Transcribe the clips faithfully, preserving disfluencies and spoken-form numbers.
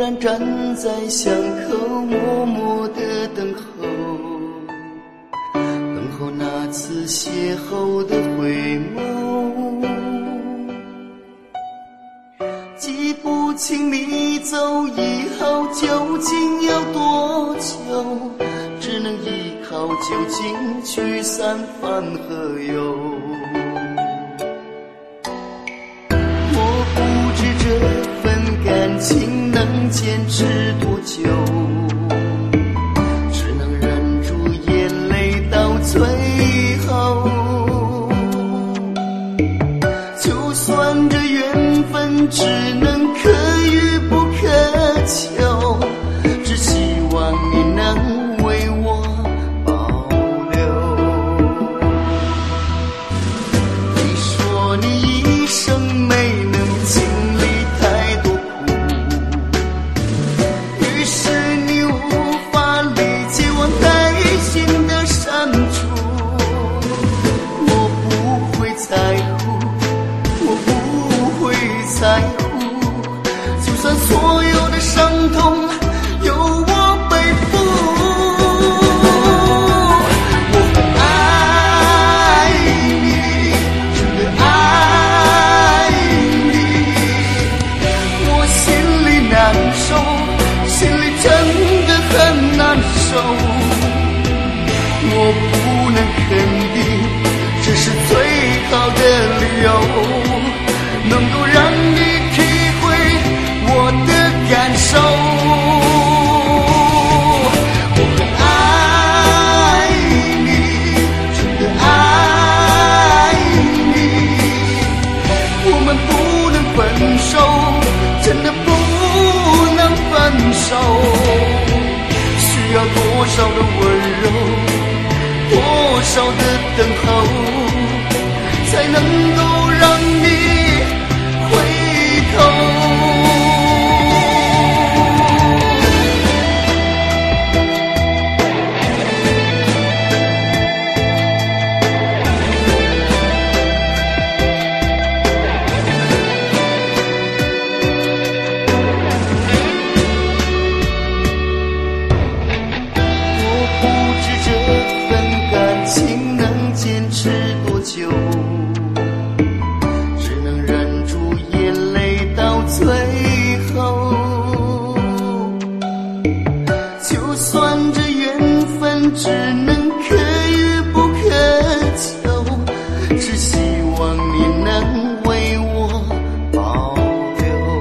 然站在巷口，默默地等候，等候那次邂逅的回眸。记不清你走以后究竟要多久，只能依靠酒精驱散烦和忧。我不知这份感情能坚持多久，只能忍住眼泪到最后。就算这缘分只能可遇不可求，只希望你能为我保留。你说你一生没能经历太多苦，于是你无法理解我内心的深处。我不会在乎，我不会在乎，就算所有的伤痛由我背负。我很爱你，真的爱你，我心里难受，心里真的很难受。我不能肯定，这是最好的理由，能够让你体会我的感受。我很爱你，真的爱你，我们不能分手，真的不能分手。需要多少的温柔，多少的等候，才能够让你回头。我不知这份感情能坚持多久，只能忍住眼泪到最后。就算这缘分只能可遇不可求，只希望你能为我保留。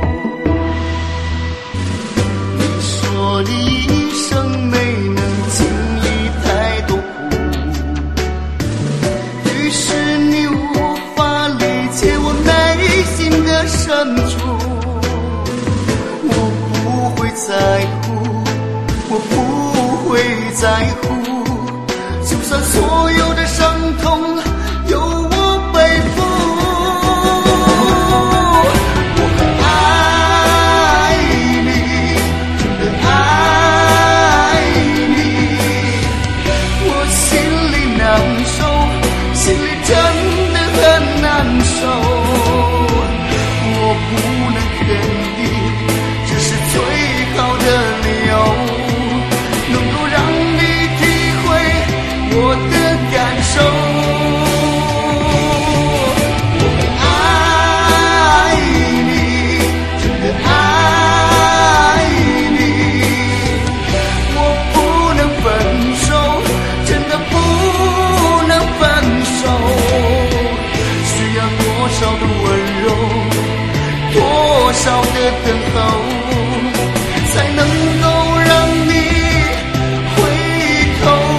你说你一生没能经历太多苦，于是你无法理解我内心的深处。我不会在乎，我不会在乎，就算所有的伤痛由我背负。我很爱你，真的爱你，我心里难受，心里真的很难受。我不能肯定，这是最好的理由，能够让你体会我的感受。我很爱你，真的爱你，我不能分手，真的不能分手。需要多少的温柔，多少的等候，才能够让你回头。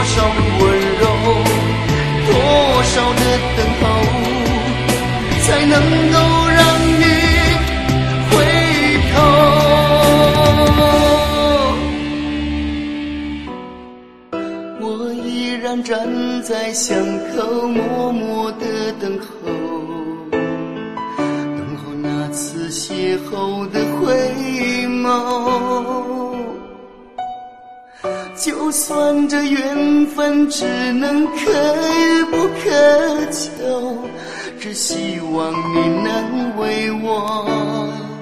少的温柔，多少的等候，才能够让你回头。我依然站在巷口，默默地等候，等候那次邂逅的回眸。就算这缘分只能可遇不可求，只希望你能为我